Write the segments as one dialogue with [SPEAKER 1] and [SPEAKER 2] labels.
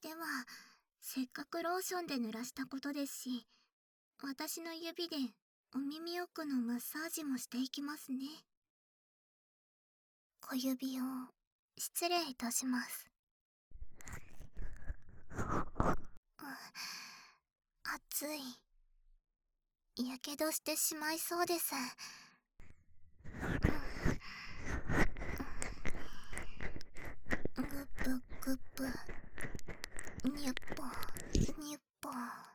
[SPEAKER 1] では、せっかくローションで濡らしたことですし、私の指でお耳奥のマッサージもしていきますね。小指を失礼いたします。熱い。やけどしてしまいそうです。グップグップ、ニュッポニュッポ。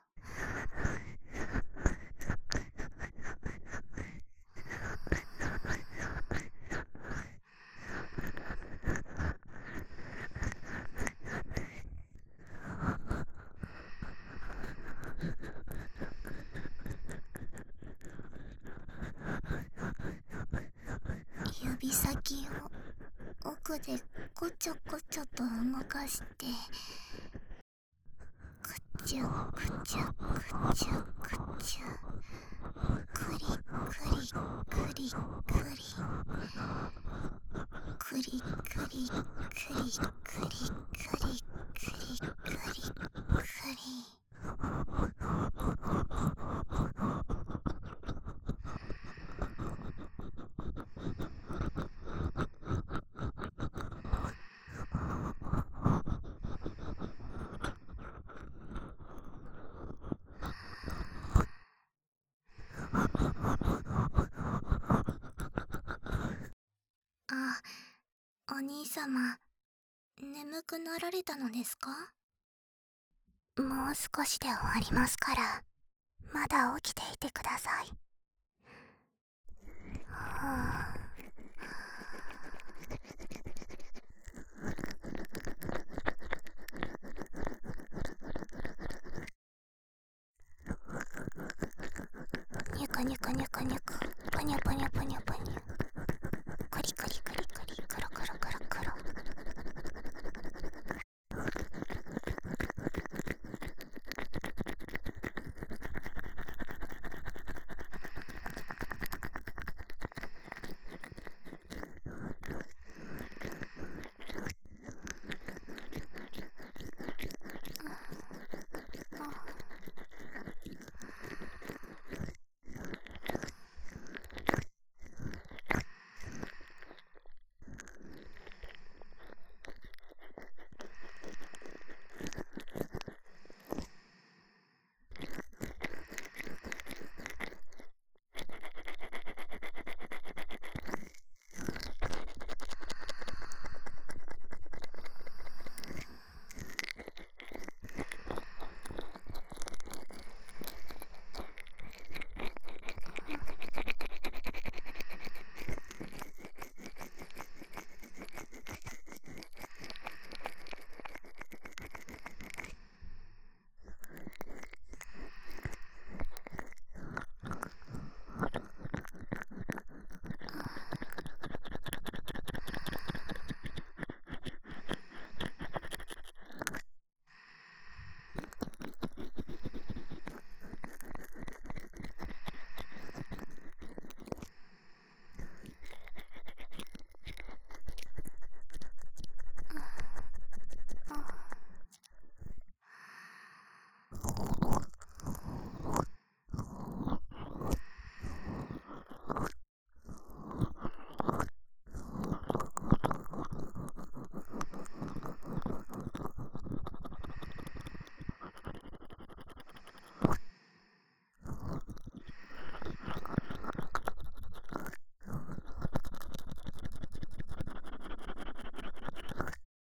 [SPEAKER 1] 指先を奥でこちょこちょと動かして、くちゅくちゅくちゅくちゅ、くりくりくりくり、くりくりくりくりくりくりくりくり。あ、お兄様、眠くなられたのですか？もう少しで終わりますから、まだ起きていてください。はあ。ニュクニュクニュクニュク、ぷにゅぷにゅぷにゅぷにゅ、クリクリク